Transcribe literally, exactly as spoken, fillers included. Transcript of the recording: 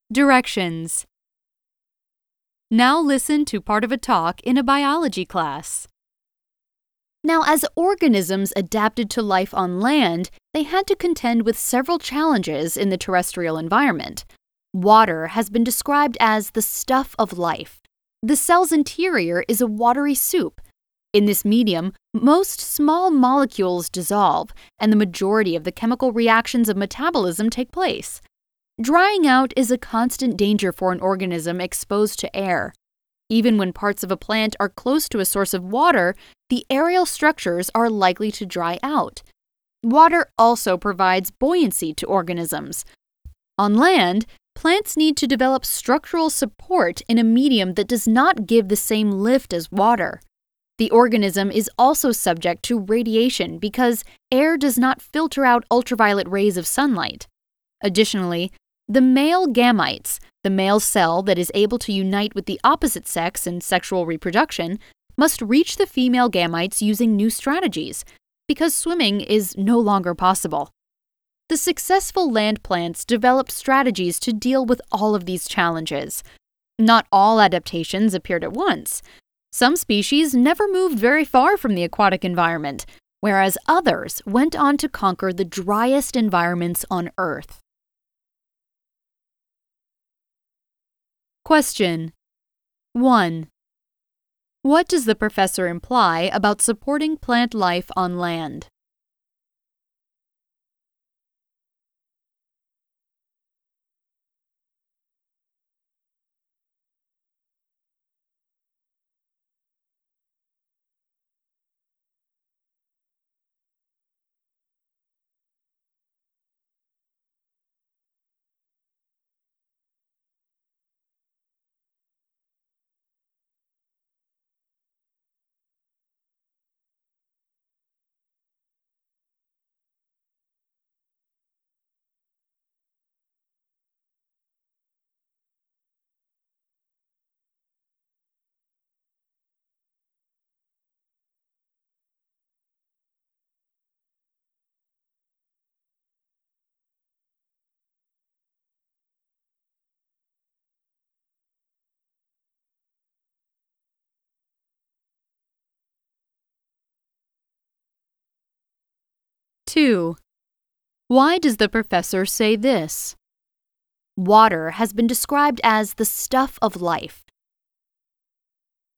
Directions. Now listen to part of a talk in a biology class. Now, as organisms adapted to life on land, they had to contend with several challenges in the terrestrial environment. Water has been described as the stuff of life. The cell's interior is a watery soup. In this medium, most small molecules dissolve, and the majority of the chemical reactions of metabolism take place. Drying out is a constant danger for an organism exposed to air. Even when parts of a plant are close to a source of water, the aerial structures are likely to dry out. Water also provides buoyancy to organisms. On land, plants need to develop structural support in a medium that does not give the same lift as water. The organism is also subject to radiation because air does not filter out ultraviolet rays of sunlight. Additionally, the male gametes, the male cell that is able to unite with the opposite sex in sexual reproduction, must reach the female gametes using new strategies, because swimming is no longer possible. The successful land plants developed strategies to deal with all of these challenges. Not all adaptations appeared at once. Some species never moved very far from the aquatic environment, whereas others went on to conquer the driest environments on Earth. Question. one. What does the professor imply about supporting plant life on land? two. Why does the professor say this? Water has been described as the stuff of life.